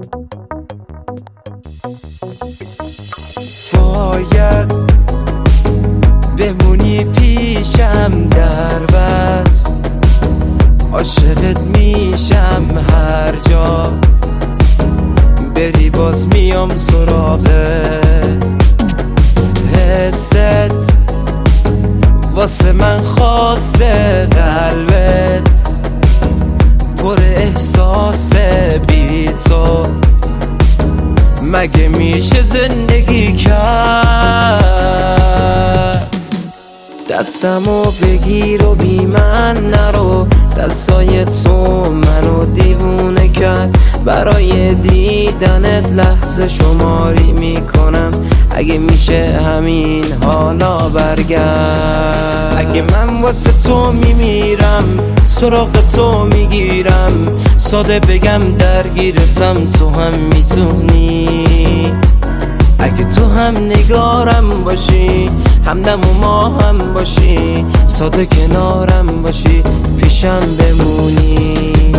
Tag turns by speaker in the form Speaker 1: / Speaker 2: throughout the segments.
Speaker 1: باید بمونی پیشم در بس، عاشقت میشم هر جا بری، باز میام سراغ حست، واسه من خاصه قلبت پر احساس بی تو، مگه میشه زندگی کرد؟ دستمو بگیر و بی من نرو، دستای تو منو دیوونه کرد، برای دیدنت لحظه شماری میکنم، اگه میشه همین حالا برگرد. اگه من واسه تو میمیرم، سراغ تو میگیرم، ساده بگم درگیرتم، تو هم میتونی. اگه تو هم نگارم باشی، همدم و ما هم باشی، ساده کنارم باشی، پیشم بمونی.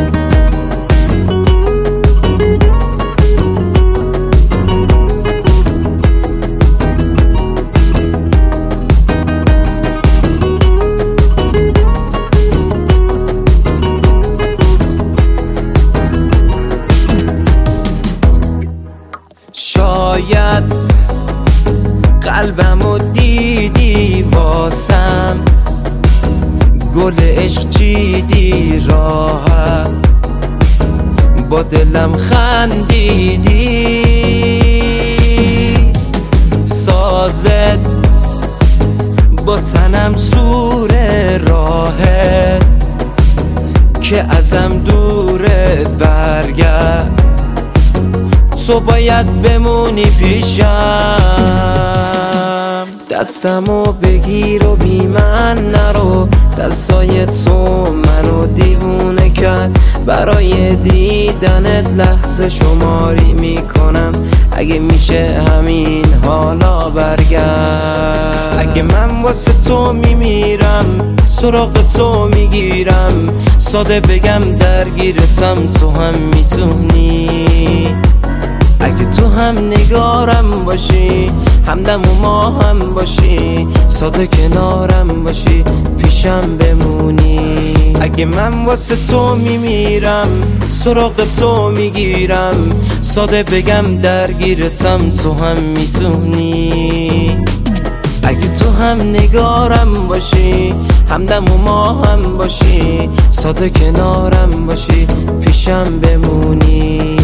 Speaker 1: شاید قلبمو دیدی واسم، گل عشق چیدی راحت، با دلم خندیدی، سازت با تنم سور راحت که ازم دوره، برگرد تو باید بمونی پیشم. دستمو بگیر و بی من نرو، دستای تو منو دیوونه کرد، برای دیدنت لحظه شماری میکنم، اگه میشه همین حالا برگرد. اگه من واسه تو میمیرم، سراغ تو میگیرم، ساده بگم درگیرتم، تو هم میتونی. اگه تو هم نگارم باشی، همدم و ما هم باشی، ساده کنارم باشی، پیشم بمونی. اگه من واسه تو میمیرم، سراغ تو میگیرم، ساده بگم درگیرتم، تو هم میتونی. اگه تو هم نگارم باشی، همدم و ما هم باشی، ساده کنارم باشی، پیشم بمونی.